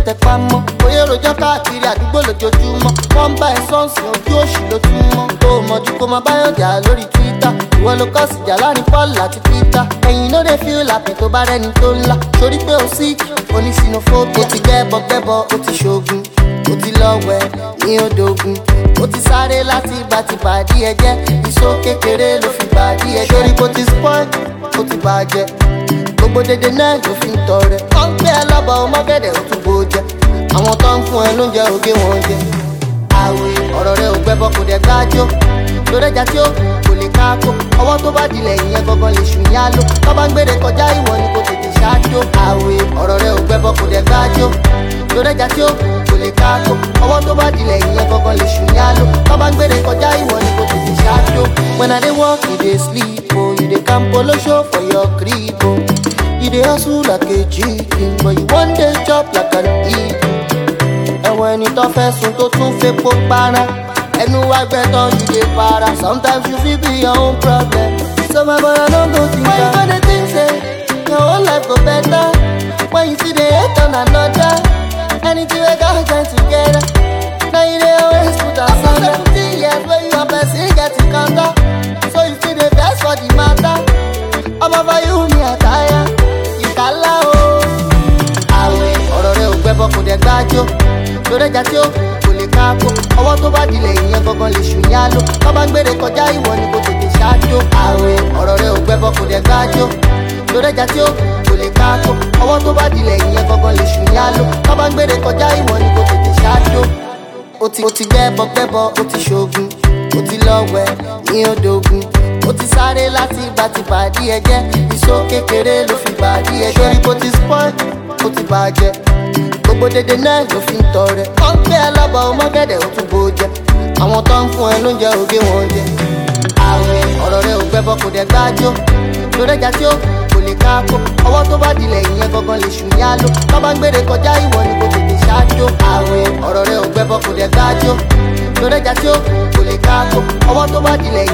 tẹpá mọ́. Oyè rojọ́ káàkiri àdúgbò lójoojúmọ́. Wọ́n bá ẹ sọ́ọ̀sì ojú òṣì ló tún mọ́. Tó o mọ̀jú kó máa báyọ̀ jà lórí Twitter. Ìwọ ló kọ́ sí jà láàrin Paul àti Peter. Ẹ̀yin ló dé feel happy tó bá rẹ́ni tó ńlá. Sórí pé o sick, o ní xenophobia. O ti gbẹ́bọ, o ti ṣoògùn. O ti lọ́wẹ̀ ní odògùn. O ti sáré láti bá ti bàdí ẹ jẹ́. Ìṣó kékeré ló fi bàdí ẹ jẹ́. Sórí kò ti spoil, o ti bàjẹ́. Gbogbo dédé náà ló fi ń tọrẹ. Wọ́n ń gbé ẹ lọ́bọ̀ ọmọgẹ́dẹ̀ ó tún bó jẹ. Àwọn tó ń fún ẹ lóúnjẹ ògé wọn jẹ. Àwẹ̀ ọ̀rọ̀ rẹ ò gbẹ́bọ kò dẹ̀ gbájó. Lórí ẹja tí ó kò lè káàkó. Ọwọ́ tó bá dilẹ̀ ìyẹn gangan lè ṣù yá ló. Tó bá ń gbére kọjá ìwọ ni kò tètè ṣáájó. Àwẹ̀ ọ̀rọ̀ rẹ ò gbẹ́bọ kò dẹ̀ gbájó. Lórí ẹja tí ó kò lè káàkó. Ọwọ́ tó bá dilẹ̀ ìyẹn gangan lè ṣù yá ló. Tó bá ń gbére kọjá ìwọ ni kò tètè ṣáájó. When I dey work, you dey sleep, oh. You dey camp polo show for your crib, oh. You dey hustle like a chicken, but you one day chop like an eagle. Ẹ̀wọ̀n ẹni tó fẹ́ sun tó tún fẹ́ pò para. Ẹnu wá gbẹ́tọ̀ you dey para. Sometimes you fit be your own problem. So my brother no go think that. Why you gonna think say your whole life go better? When you see the hate on another. Anything we got join together. Now you dey always put us under. 17 years where you and person get encounter. So you still dey vex for the matter. I'm over you me attire. You kala o. Àwẹ̀ ọ̀rọ̀ rẹ ò gbẹ́bọ kò dẹ̀ gbájó. Lórí ẹja tí ó kò lè káàkó. Ọwọ́ tó bá dilẹ̀ ìyẹn gangan lè ṣù yá ló. Tó bá ń gbére kọjá ìwọ ni kò tètè ṣáájó. Àwẹ̀ ọ̀rọ̀ rẹ ò gbẹ́bọ kò dẹ̀ gbájó. Lórí ẹja tí ó kò lè káàkó. Ọwọ́ tó bá dilẹ̀ ìyẹn gangan lè ṣù yá ló. Tó bá ń gbére kọjá ìwọ ni kò tètè ṣáájó. O ti gbẹ́bọ, o ti ṣoògùn. O ti lọ́wẹ̀ ní odògùn. O ti sáré láti bá ti bàdí ẹ jẹ́. Ìṣó kékeré ló fi bàdí ẹ jẹ́. Sórí kò ti spoil, o ti bàjẹ́. Gbogbo dédé náà ló fi ń tọrẹ. Wọ́n ń gbé ẹ lọ́bọ̀ ọmọgẹ́dẹ̀ ó tún bó jẹ. Àwọn tó ń fún ẹ lóúnjẹ ògé wọn jẹ. Àwẹ̀ ọ̀rọ̀ rẹ ò gbẹ́bọ kò dẹ̀ gbájó. Lórí ẹja tí ó kò lè káàkó. Ọwọ́ tó bá dilẹ̀ ìyẹn gangan lè ṣù yá ló. Tó bá ń gbére kọjá ìwọ ni kò tètè ṣáájó. Àwẹ̀ ọ̀rọ̀ rẹ ò gbẹ́bọ kò dẹ̀ gbájó. Lórí ẹja tí ó kò lè káàkó. Ọwọ́ tó bá dilẹ̀